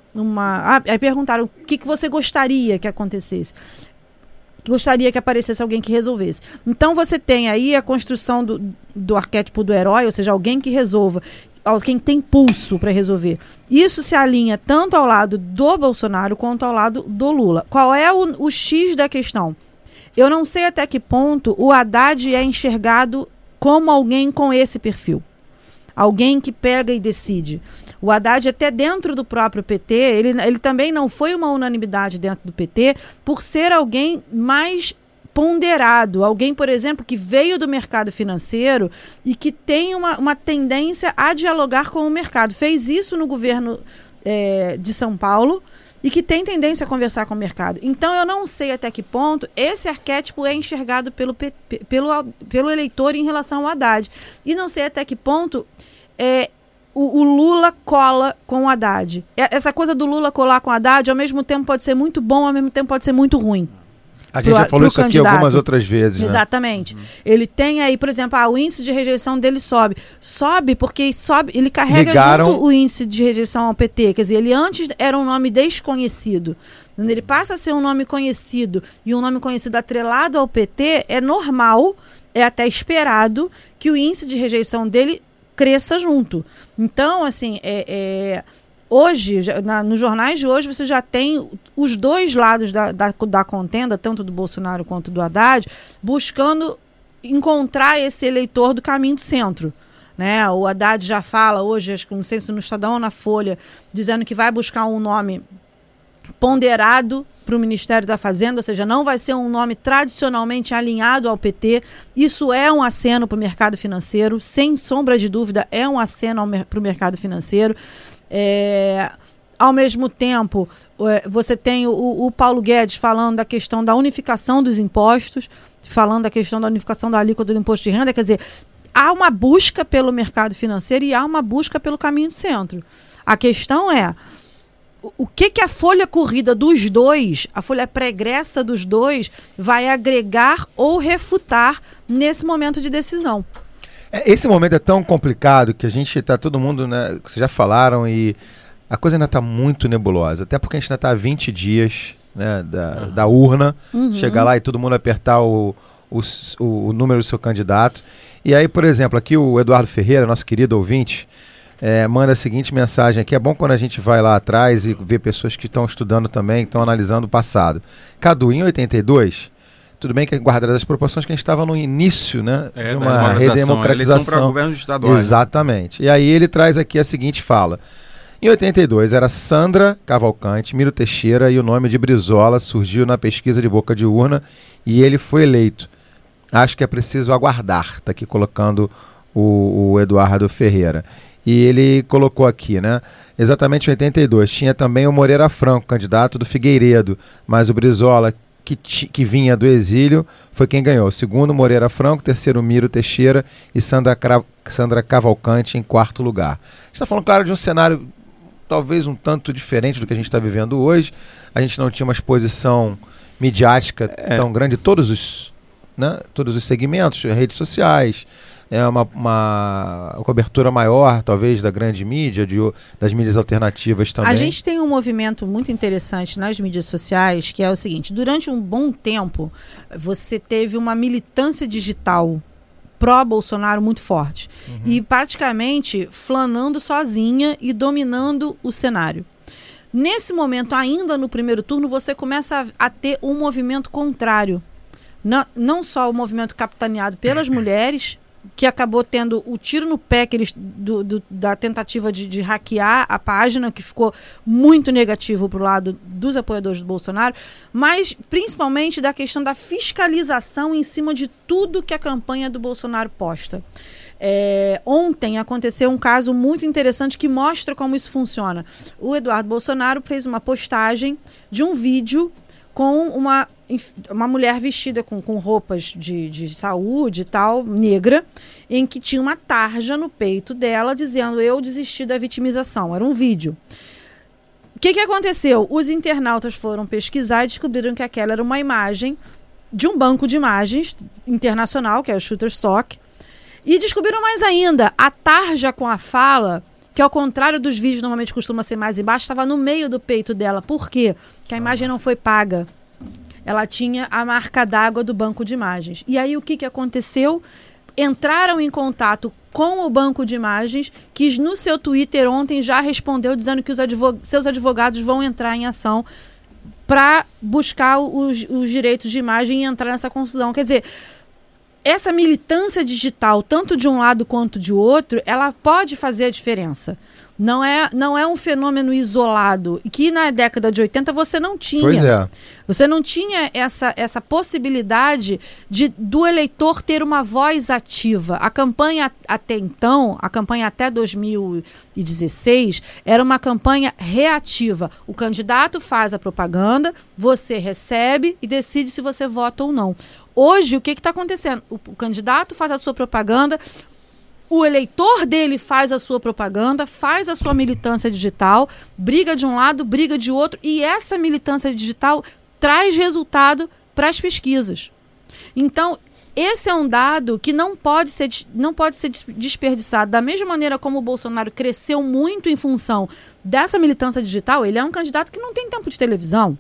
C: aí perguntaram o que você gostaria que acontecesse. Gostaria que aparecesse alguém que resolvesse. Então você tem aí a construção do arquétipo do herói, ou seja, alguém que resolva, alguém que tem pulso para resolver. Isso se alinha tanto ao lado do Bolsonaro quanto ao lado do Lula. Qual é o X da questão? Eu não sei até que ponto o Haddad é enxergado como alguém com esse perfil. Alguém que pega e decide. O Haddad, até dentro do próprio PT, ele também não foi uma unanimidade dentro do PT por ser alguém mais ponderado. Alguém, por exemplo, que veio do mercado financeiro e que tem uma tendência a dialogar com o mercado. Fez isso no governo de São Paulo e que tem tendência a conversar com o mercado. Então, eu não sei até que ponto esse arquétipo é enxergado pelo eleitor em relação ao Haddad. E não sei até que ponto o Lula cola com o Haddad. Essa coisa do Lula colar com o Haddad, ao mesmo tempo pode ser muito bom, ao mesmo tempo pode ser muito ruim.
B: A gente já falou isso aqui algumas outras vezes, né?
C: Exatamente. Ele tem aí, por exemplo, o índice de rejeição dele sobe. Sobe porque ele carrega junto o índice de rejeição ao PT. Quer dizer, ele antes era um nome desconhecido. Quando ele passa a ser um nome conhecido e um nome conhecido atrelado ao PT, é normal, é até esperado que o índice de rejeição dele cresça junto. Então, assim, hoje, nos jornais de hoje, você já tem os dois lados da contenda, tanto do Bolsonaro quanto do Haddad, buscando encontrar esse eleitor do caminho do centro. Né? O Haddad já fala hoje, acho que não sei se no Estadão ou na Folha, dizendo que vai buscar um nome ponderado para o Ministério da Fazenda, ou seja, não vai ser um nome tradicionalmente alinhado ao PT. Isso é um aceno para o mercado financeiro, sem sombra de dúvida, é um aceno para o mercado financeiro. Ao mesmo tempo, você tem o Paulo Guedes falando da questão da unificação dos impostos, falando da questão da unificação da alíquota do imposto de renda. Quer dizer, há uma busca pelo mercado financeiro e há uma busca pelo caminho do centro. A questão é o que a folha corrida dos dois, a folha pregressa dos dois, vai agregar ou refutar nesse momento de decisão.
B: Esse momento é tão complicado que a gente está, todo mundo, né, vocês já falaram, e a coisa ainda está muito nebulosa, até porque a gente ainda está há 20 dias, né, da urna, chegar lá e todo mundo apertar o número do seu candidato. E aí, por exemplo, aqui o Eduardo Ferreira, nosso querido ouvinte, manda a seguinte mensagem aqui: é bom quando a gente vai lá atrás e vê pessoas que estão estudando também, que estão analisando o passado. Cadu, em 82, tudo bem que guardadas as proporções que a gente estava no início, né, de uma
D: eleição
B: redemocratização
D: para governo estadual.
B: Exatamente. E aí ele traz aqui a seguinte fala: em 82 era Sandra Cavalcante, Miro Teixeira, e o nome de Brizola surgiu na pesquisa de boca de urna e ele foi eleito. Acho que é preciso aguardar. Está aqui colocando o Eduardo Ferreira. E ele colocou aqui, né? Exatamente em 82. Tinha também o Moreira Franco, candidato do Figueiredo, mas o Brizola, que vinha do exílio, foi quem ganhou. Segundo, Moreira Franco. Terceiro, Miro Teixeira. E Sandra Cavalcante em quarto lugar. A gente está falando, claro, de um cenário talvez um tanto diferente do que a gente está vivendo hoje. A gente não tinha uma exposição midiática tão grande, todos os segmentos, redes sociais, uma cobertura maior, talvez, da grande mídia, das mídias alternativas também.
C: A gente tem um movimento muito interessante nas mídias sociais, que é o seguinte: durante um bom tempo, você teve uma militância digital pró-Bolsonaro muito forte. E praticamente flanando sozinha e dominando o cenário. Nesse momento, ainda no primeiro turno, você começa a ter um movimento contrário. Não só o movimento capitaneado pelas mulheres, que acabou tendo o tiro no pé da tentativa de hackear a página, que ficou muito negativo para o lado dos apoiadores do Bolsonaro, mas principalmente da questão da fiscalização em cima de tudo que a campanha do Bolsonaro posta. Ontem aconteceu um caso muito interessante que mostra como isso funciona. O Eduardo Bolsonaro fez uma postagem de um vídeo com uma mulher vestida com roupas de saúde e tal, negra, em que tinha uma tarja no peito dela dizendo: eu desisti da vitimização. Era um vídeo. O que aconteceu? Os internautas foram pesquisar e descobriram que aquela era uma imagem de um banco de imagens internacional, que é o Shutterstock, e descobriram mais ainda: a tarja com a fala, que ao contrário dos vídeos normalmente costuma ser mais embaixo, estava no meio do peito dela. Por quê? Porque a imagem não foi paga. Ela tinha a marca d'água do banco de imagens. E aí o que aconteceu? Entraram em contato com o banco de imagens, que no seu Twitter ontem já respondeu dizendo que seus advogados vão entrar em ação para buscar os direitos de imagem e entrar nessa confusão. Quer dizer, essa militância digital, tanto de um lado quanto de outro, ela pode fazer a diferença. Não é um fenômeno isolado, que na década de 80 você não tinha.
B: Pois é.
C: Você não tinha essa possibilidade do eleitor ter uma voz ativa. A campanha até então, a campanha até 2016, era uma campanha reativa. O candidato faz a propaganda, você recebe e decide se você vota ou não. Hoje, o que está acontecendo? O candidato faz a sua propaganda, o eleitor dele faz a sua propaganda, faz a sua militância digital, briga de um lado, briga de outro, e essa militância digital traz resultado para as pesquisas. Então, esse é um dado que não pode ser desperdiçado. Da mesma maneira como o Bolsonaro cresceu muito em função dessa militância digital, ele é um candidato que não tem tempo de televisão.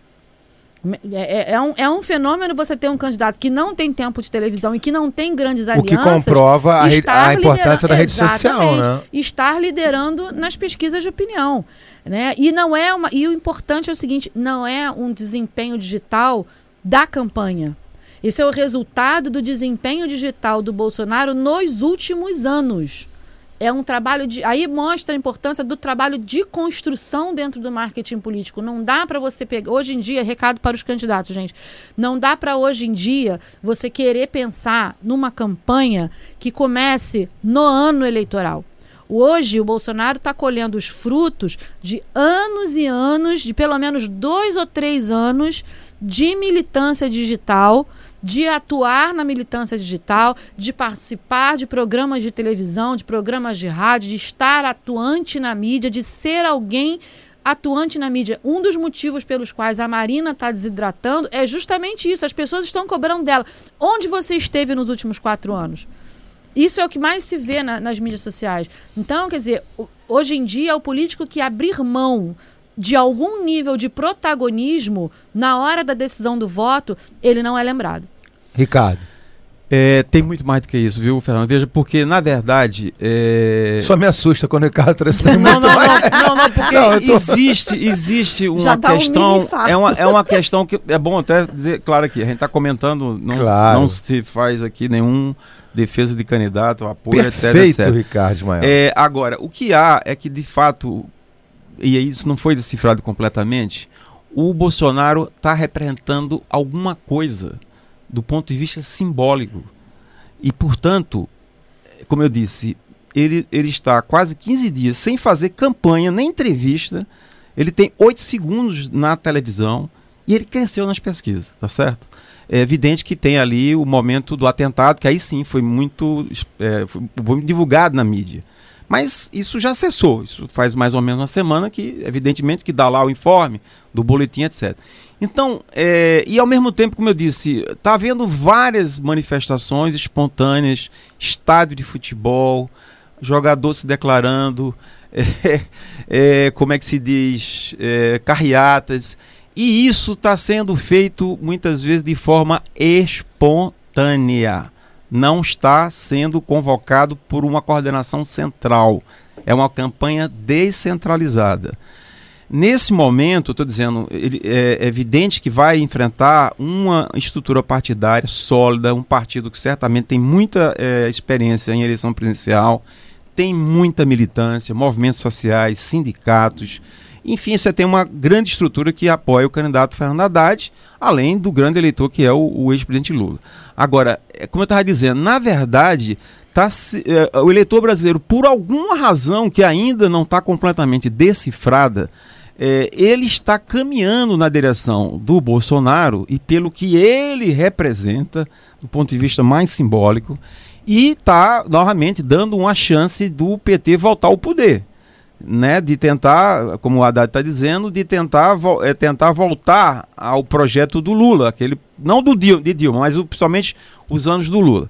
C: É um fenômeno você ter um candidato que não tem tempo de televisão e que não tem grandes alianças. O que
B: comprova a importância da rede social, né?
C: Estar liderando nas pesquisas de opinião, né? E o importante é o seguinte: não é um desempenho digital da campanha. Esse é o resultado do desempenho digital do Bolsonaro nos últimos anos. É um trabalho aí mostra a importância do trabalho de construção dentro do marketing político. Não dá para você pegar... Hoje em dia, recado para os candidatos, gente. Não dá para hoje em dia você querer pensar numa campanha que comece no ano eleitoral. Hoje, o Bolsonaro está colhendo os frutos de anos e anos, de pelo menos 2 ou 3 anos de militância digital, de atuar na militância digital, de participar de programas de televisão, de programas de rádio, de estar atuante na mídia, de ser alguém atuante na mídia. Um dos motivos pelos quais a Marina está desidratando é justamente isso. As pessoas estão cobrando dela. Onde você esteve nos últimos 4 anos? Isso é o que mais se vê nas mídias sociais. Então, quer dizer, hoje em dia é o político que abrir mão de algum nível de protagonismo na hora da decisão do voto, ele não é lembrado.
B: Ricardo.
D: Tem muito mais do que isso, viu, Fernando? Veja, porque, na verdade...
B: Só me assusta quando o Ricardo traz
D: Não, porque existe uma questão... É uma questão que é bom até dizer, claro, aqui, a gente está comentando, não se faz aqui nenhum defesa de candidato, apoio,
B: Perfeito,
D: etc.
B: Ricardo Ismael.
D: Agora, o que há é que, de fato, e isso não foi decifrado completamente, o Bolsonaro está representando alguma coisa do ponto de vista simbólico. E, portanto, como eu disse, ele está há quase 15 dias sem fazer campanha, nem entrevista. Ele tem 8 segundos na televisão e ele cresceu nas pesquisas, tá certo? É evidente que tem ali o momento do atentado, que aí sim foi muito divulgado na mídia. Mas isso já cessou, isso faz mais ou menos uma semana que, evidentemente, que dá lá o informe do boletim, etc. Então, e ao mesmo tempo, como eu disse, está havendo várias manifestações espontâneas, estádio de futebol, jogador se declarando, como é que se diz, carreatas, e isso está sendo feito muitas vezes de forma espontânea. Não está sendo convocado por uma coordenação central. É uma campanha descentralizada. Nesse momento, estou dizendo, é evidente que vai enfrentar uma estrutura partidária sólida, um partido que certamente tem muita experiência em eleição presidencial, tem muita militância, movimentos sociais, sindicatos. Enfim, você tem uma grande estrutura que apoia o candidato Fernando Haddad, além do grande eleitor que é o ex-presidente Lula. Agora, como eu estava dizendo, na verdade, o eleitor brasileiro, por alguma razão que ainda não está completamente decifrada, ele está caminhando na direção do Bolsonaro e pelo que ele representa, do ponto de vista mais simbólico, e está, novamente, dando uma chance do PT voltar ao poder. Né, de tentar, como o Haddad está dizendo, de tentar voltar ao projeto do Lula, não de Dilma, mas principalmente os anos do Lula.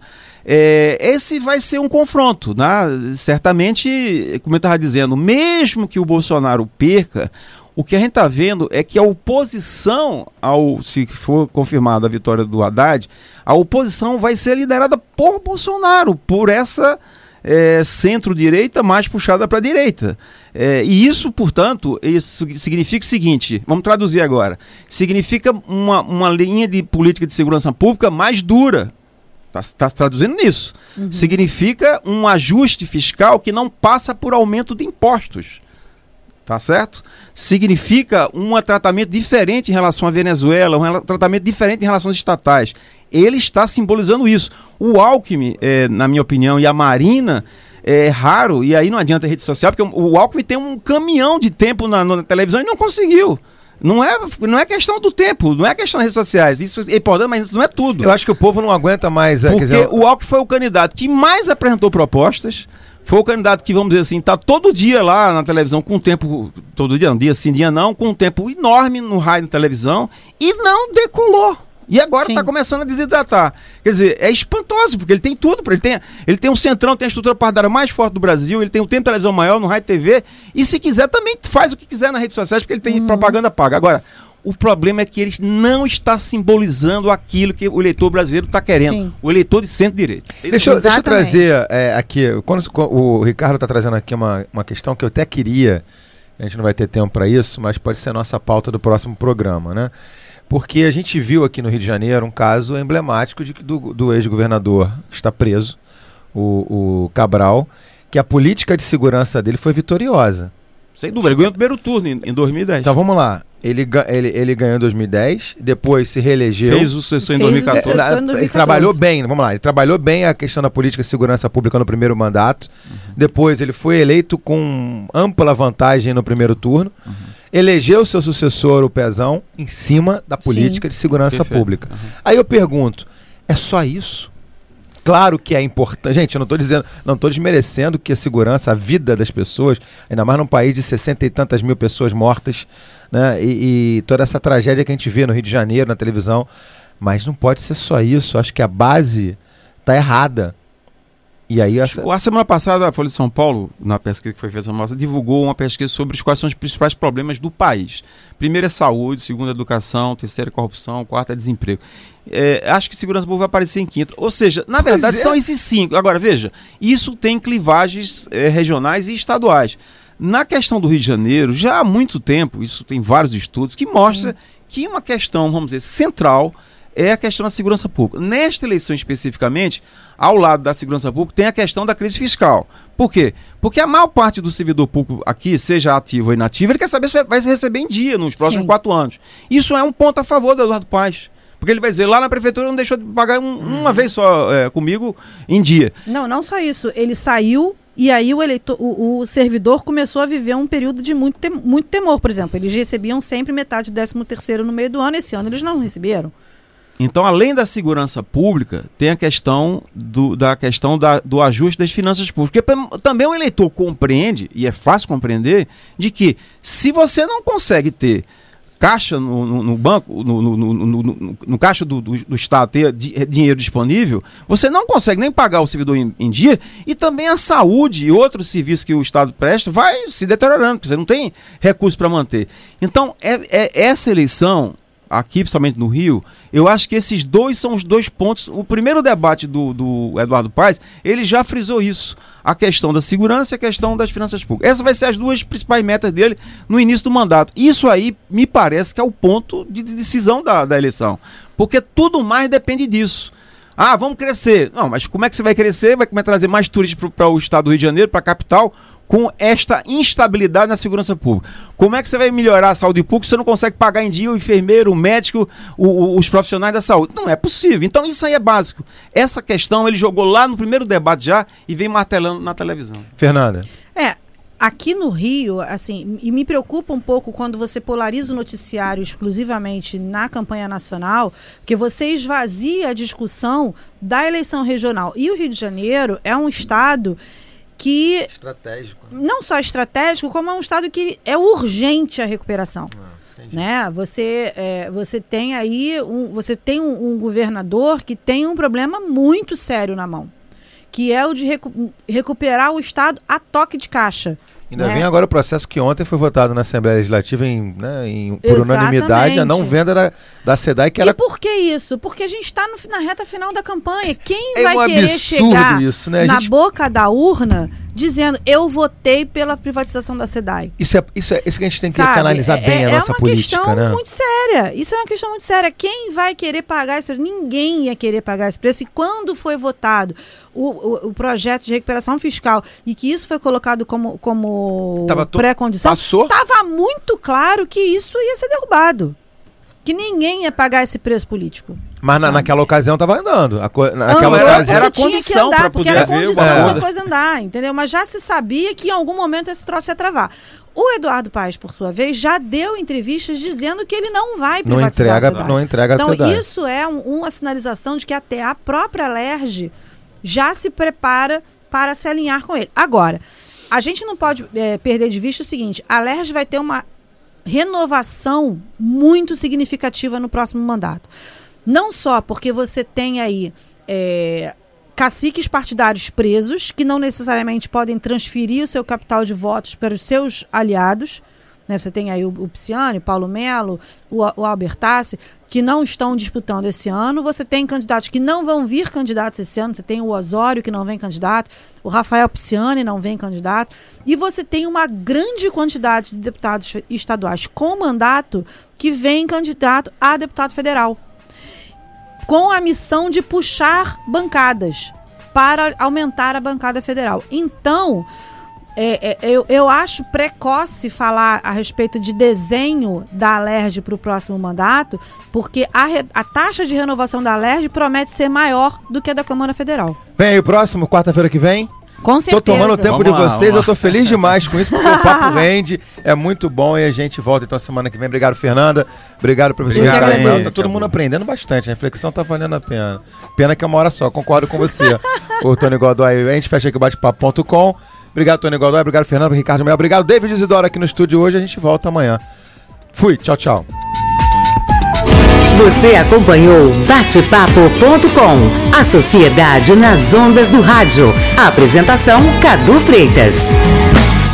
D: Esse vai ser um confronto, né? Certamente, como eu estava dizendo, mesmo que o Bolsonaro perca, o que a gente está vendo é que a oposição, se for confirmada a vitória do Haddad, a oposição vai ser liderada por Bolsonaro, por essa centro-direita mais puxada para a direita. E isso, portanto, isso significa o seguinte, vamos traduzir agora, significa uma linha de política de segurança pública mais dura. Está traduzindo nisso. Uhum. Significa um ajuste fiscal que não passa por aumento de impostos. Tá certo? Significa um tratamento diferente em relação à Venezuela, um tratamento diferente em relação às estatais. Ele está simbolizando isso. O Alckmin, na minha opinião, e a Marina, é raro, e aí não adianta a rede social, porque o Alckmin tem um caminhão de tempo na televisão e não conseguiu. Não é questão do tempo, não é questão das redes sociais. Isso é importante, mas isso não é tudo.
B: Eu acho que o povo não aguenta mais.
D: Porque o Alckmin foi o candidato que mais apresentou propostas. Foi o candidato que, vamos dizer assim, está todo dia lá na televisão com um tempo, todo dia, um dia sim, dia não, com um tempo enorme no rádio e na televisão, e não decolou. E agora está começando a desidratar. Quer dizer, é espantoso, porque ele tem tudo. Ele tem um centrão, tem a estrutura partidária mais forte do Brasil, ele tem um tempo de televisão maior no rádio e TV, e se quiser também faz o que quiser nas redes sociais, porque ele tem propaganda paga. Agora, o problema é que ele não está simbolizando aquilo que o eleitor brasileiro está querendo. Sim. O eleitor de centro-direita.
B: Deixa eu trazer aqui, quando o Ricardo está trazendo aqui uma questão que eu até queria, a gente não vai ter tempo para isso, mas pode ser a nossa pauta do próximo programa, né? Porque a gente viu aqui no Rio de Janeiro um caso emblemático do ex-governador que está preso, o Cabral, que a política de segurança dele foi vitoriosa.
D: Sem dúvida, ele ganhou o primeiro turno em 2010.
B: Então vamos lá. Ele ganhou em 2010, depois se reelegeu.
D: Fez o sucessor em 2014.
B: Ele trabalhou bem, vamos lá, ele trabalhou bem a questão da política de segurança pública no primeiro mandato. Depois ele foi eleito com ampla vantagem no primeiro turno. Elegeu seu sucessor, o Pezão, em cima da política de segurança pública. Aí eu pergunto, é só isso? Claro que é importante. Gente, eu não estou desmerecendo que a segurança, a vida das pessoas, ainda mais num país de 60 e tantas mil pessoas mortas, né, e toda essa tragédia que a gente vê no Rio de Janeiro, na televisão, mas não pode ser só isso. Acho que a base está errada. E aí
D: A semana passada, a Folha de São Paulo, na pesquisa que foi feita, divulgou uma pesquisa sobre quais são os principais problemas do país. Primeiro é saúde, segundo é educação, terceiro é corrupção, quarto é desemprego. Acho que segurança pública vai aparecer em quinto. Ou seja, na verdade, são esses 5. Agora, veja, isso tem clivagens regionais e estaduais. Na questão do Rio de Janeiro, já há muito tempo, isso tem vários estudos, que mostra que uma questão, vamos dizer, central é a questão da segurança pública. Nesta eleição especificamente, ao lado da segurança pública, tem a questão da crise fiscal. Por quê? Porque a maior parte do servidor público aqui, seja ativo ou inativo, ele quer saber se vai se receber em dia nos próximos 4 anos. Isso é um ponto a favor do Eduardo Paes. Porque ele vai dizer, lá na prefeitura não deixou de pagar uma vez só comigo em dia.
C: Não só isso. Ele saiu e aí o servidor começou a viver um período de muito temor. Por exemplo, eles recebiam sempre metade do 13º no meio do ano. Esse ano eles não receberam.
D: Então, além da segurança pública, tem a questão do ajuste das finanças públicas. Porque também o eleitor compreende, e é fácil compreender, de que se você não consegue ter caixa no banco, no caixa do Estado, ter dinheiro disponível, você não consegue nem pagar o servidor em dia, e também a saúde e outros serviços que o Estado presta vai se deteriorando, porque você não tem recurso para manter. Então, essa eleição aqui, principalmente no Rio, eu acho que esses dois são os 2 pontos. O primeiro debate do Eduardo Paes, ele já frisou isso. A questão da segurança e a questão das finanças públicas. Essas vai ser as 2 principais metas dele no início do mandato. Isso aí me parece que é o ponto de decisão da eleição. Porque tudo mais depende disso. Vamos crescer. Não, mas como é que você vai crescer? Vai trazer mais turistas para o estado do Rio de Janeiro, para a capital, com esta instabilidade na segurança pública. Como é que você vai melhorar a saúde pública se você não consegue pagar em dia o enfermeiro, o médico, os profissionais da saúde? Não é possível. Então isso aí é básico. Essa questão ele jogou lá no primeiro debate já e vem martelando na televisão.
B: Fernanda.
C: Aqui no Rio, assim, e me preocupa um pouco quando você polariza o noticiário exclusivamente na campanha nacional, porque você esvazia a discussão da eleição regional. E o Rio de Janeiro é um estado que...
B: Estratégico.
C: Não só estratégico, como é um estado que é urgente a recuperação. Né? Você tem aí um governador que tem um problema muito sério na mão, que é o de recuperar o estado a toque de caixa.
B: Ainda vem agora o processo que ontem foi votado na Assembleia Legislativa por unanimidade, a não venda da SEDAI, que era...
C: E por que isso? Porque a gente está na reta final da campanha. Quem vai querer chegar
B: isso, né?
C: na boca da urna dizendo, eu votei pela privatização da SEDAI?
B: Isso que a gente tem que analisar bem a nossa política, né?
C: É uma questão muito séria. Isso é uma questão muito séria. Quem vai querer pagar esse preço? Ninguém ia querer pagar esse preço. E quando foi votado o projeto de recuperação fiscal e que isso foi colocado como pré-condição, estava muito claro que isso ia ser derrubado. Que ninguém ia pagar esse preço político.
B: Mas naquela ocasião estava andando.
D: Era condição para poder
C: era condição da coisa andar, entendeu? Mas já se sabia que em algum momento esse troço ia travar. O Eduardo Paes, por sua vez, já deu entrevistas dizendo que ele não vai privatizar a SEDAI.
B: Não entrega a SEDAI.
C: Então isso é uma sinalização de que até a própria Alerj já se prepara para se alinhar com ele. Agora, a gente não pode perder de vista o seguinte, a Alerj vai ter uma renovação muito significativa no próximo mandato. Não só porque você tem aí caciques partidários presos, que não necessariamente podem transferir o seu capital de votos para os seus aliados, né? Você tem aí o Pisciani, Paulo Melo, o Albertassi, que não estão disputando esse ano. Você tem candidatos que não vão vir candidatos esse ano. Você tem o Osório, que não vem candidato. O Rafael Pisciani não vem candidato. E você tem uma grande quantidade de deputados estaduais com mandato que vem candidato a deputado federal, com a missão de puxar bancadas para aumentar a bancada federal. Então, eu acho precoce falar a respeito de desenho da Alerj para o próximo mandato, porque a taxa de renovação da Alerj promete ser maior do que a da Câmara Federal.
B: Vem aí o próximo, quarta-feira que vem?
C: Com certeza.
B: Tô tomando o tempo de vocês, eu tô feliz demais com isso, porque o papo rende, é muito bom e a gente volta então semana que vem. Obrigado, Fernanda. Obrigado, professor. Tá todo mundo aprendendo bastante, a reflexão tá valendo a pena. Pena que é uma hora só, concordo com você. O Tony Godoy, a gente fecha aqui o batepapo.com. Obrigado, Tony Godoy. Obrigado, Fernando, Ricardo Mel. Obrigado, David Isidoro aqui no estúdio hoje. A gente volta amanhã. Fui. Tchau, tchau.
A: Você acompanhou Batepapo.com, a sociedade nas ondas do rádio. Apresentação Cadu Freitas.